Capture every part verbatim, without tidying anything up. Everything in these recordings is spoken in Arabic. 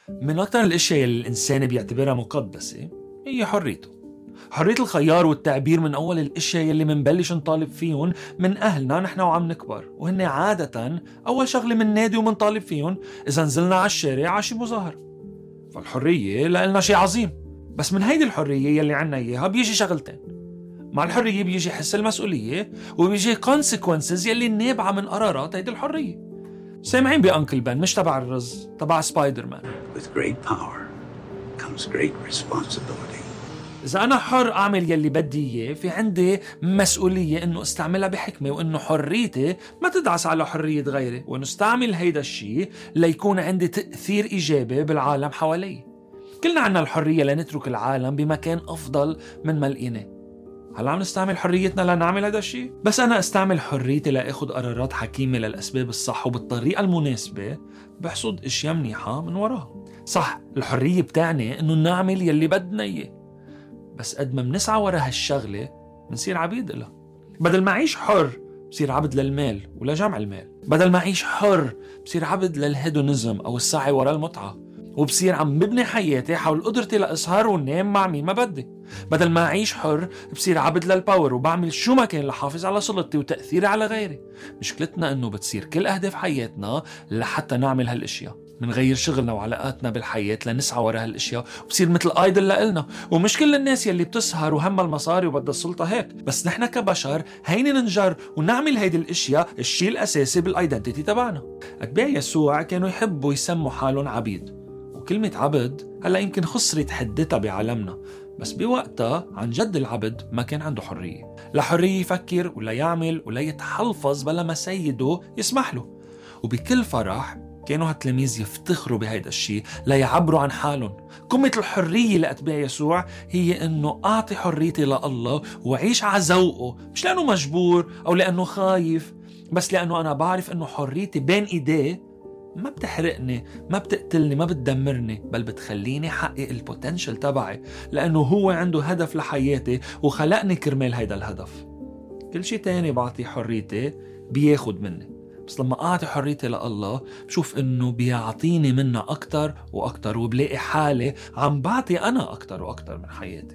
من أكتر الأشياء اللي الإنسان بيعتبرها مقدسة هي حريته. حرية الخيار والتعبير من أول الأشياء اللي منبلش نطالب فيهم من أهلنا نحن وعم نكبر، وهن عادة أول شغلة من نادي ومنطالب فيهم إذا نزلنا على الشارع عشي مظاهر. فالحرية لنا شيء عظيم، بس من هيدي الحرية يلي عنا إياها بيجي شغلتين. مع الحرية بيجي حس المسؤولية، وبيجي consequences يلي نابعة من قرارات هيدي الحرية. سامعين بأنكل بن مش تبع الرز، تبع سبايدر مان. With great power comes great responsibility. إذا أنا حر أعمل يلي بدي إياه، في عندي مسؤولية إنه استعملها بحكمة، وإنه حريتي ما تدعس على حرية غيري، وإنه استعمل هيدا الشيء ليكون عندي تأثير إيجابي بالعالم حوالي. كلنا عنا الحرية لنترك العالم بمكان أفضل من ما لقيناه. هل عم نستعمل حريتنا لنعمل هذا الشيء؟ بس أنا استعمل حريتي لأخذ قرارات حكيمة للأسباب الصح وبالطريقة المناسبة، بحصد إشياء منيحة من وراها. صح، الحرية بتعني إنه نعمل يلي بدنا إياه، بس قد ما منسعى ورا هالشغلة منصير عبيد لها. بدل ما أعيش حر بصير عبد للمال ولجمع المال. بدل ما أعيش حر بصير عبد للهيدونيزم أو السعي ورا المتعة، وبصير عم ببني حياتي حول قدرتي لأسهر ونام مع مين ما بدي. بدل ما أعيش حر بصير عبد للباور وبعمل شو ما كان لحافظ على سلطتي وتأثيري على غيري. مشكلتنا إنه بتصير كل أهداف حياتنا لحتى نعمل هالأشياء، منغير شغلنا وعلاقاتنا بالحياة لنسعى ورا هالأشياء وبصير مثل آيدل لإلنا. ومش كل الناس يلي بتسهر وهم المصاري وبدها السلطة هيك، بس نحن كبشر هيني ننجر ونعمل هيدي الأشياء الشيء الأساسي بالايدنتيتي تبعنا. أتباع يسوع كانوا يحبوا يسموا حالهم عبيد، وكلمة عبد هلا يمكن خسرت حدتها بعالمنا، بس بوقتها عن جد العبد ما كان عنده حرية، لا حرية يفكر ولا يعمل ولا يتحلفظ بلا ما سيده يسمح له. وبكل فرح كانوا هالتلاميذ يفتخروا بهيدا الشيء لا يعبروا عن حالهم. قمة الحرية لأتباع يسوع هي إنه أعطي حريتي لله وعيش على ذوقه، مش لأنه مجبور أو لأنه خايف، بس لأنه أنا بعرف إنه حريتي بين إيديه ما بتحرقني، ما بتقتلني، ما بتدمرني، بل بتخليني حقق البوتنشل تبعي، لأنه هو عنده هدف لحياتي وخلقني كرمال هيدا الهدف. كل شيء تاني بعطي حريتي بياخد مني، بس لما أعطي حريتي لله بشوف إنه بيعطيني منها أكتر وأكتر، وبلاقي حالي عم بعطي أنا أكتر وأكتر من حياتي.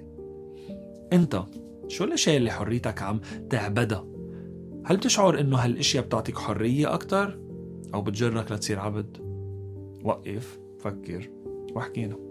أنت شو الأشياء اللي حريتك عم تعبدها؟ هل بتشعر إنه هالأشياء بتعطيك حرية أكتر أو بتجرك لتصير عبد؟ وقف، فكر، واحكينا.